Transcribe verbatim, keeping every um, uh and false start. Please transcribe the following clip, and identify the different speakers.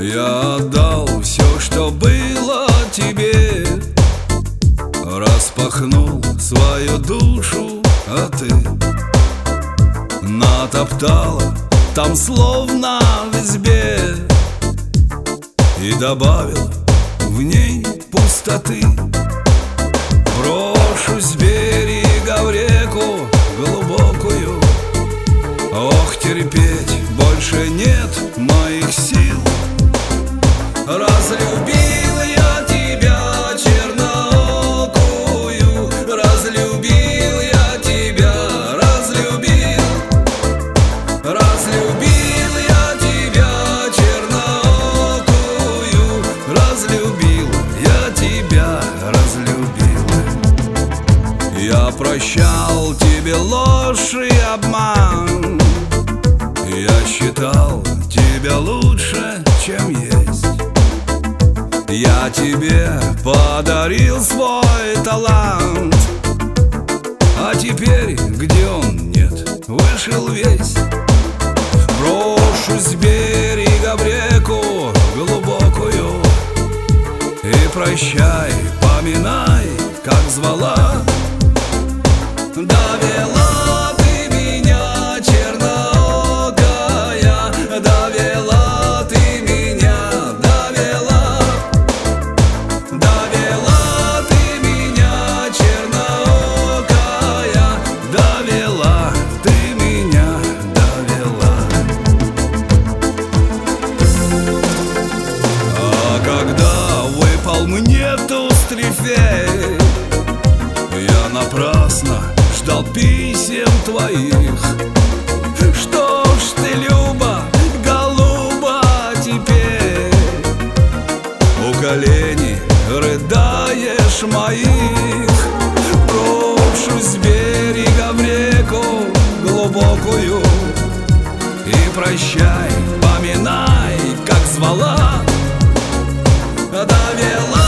Speaker 1: Я отдал все, что было тебе, распахнул свою душу, а ты натоптала там словно в избе и добавила в ней пустоты. Брошусь с берега в реку глубокую, ох, терпеть больше нет моих сил. Разлюбил я тебя, черноокую, разлюбил я тебя, разлюбил. Разлюбил я тебя, черноокую, разлюбил я тебя, разлюбил. Я прощал тебе ложь и обман, я считал тебя лучше, чем есть. Я тебе подарил свой талант, а теперь где он, нет, вышел весь. Брошусь с берега в реку глубокую и прощай, поминай, как звала. Довела ты меня, черноокая, довела ты меня, довела. Довела ты меня, черноокая, довела ты меня, довела. А когда выпал мне туз трефей, я напрасно ждал писем твоих. Что ж ты, Люба, голуба, теперь у коленей рыдаешь моих? Брошусь с берега в реку глубокую и прощай, поминай, как звала. Довела